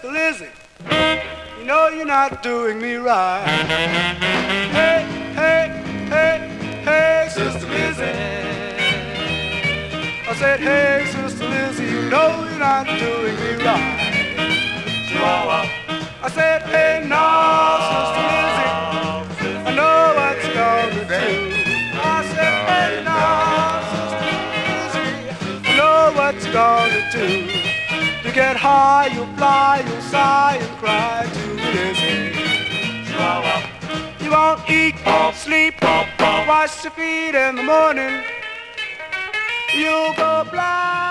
Sister Lizzie, you know you're not doing me right. Hey, hey, hey, hey, Sister Lizzie. I said, hey, Sister Lizzie, you know you're not doing me right. Chihuahua. I said, hey, no, Sister Lizzie, I know what you're gonna do. I said, hey, no, Sister Lizzie, I know what you're gonna do. You get high, you fly, you sigh and cry to Lizzie. Chihuahua. You won't eat, sleep, wash your feet in the morning. You'll go blind.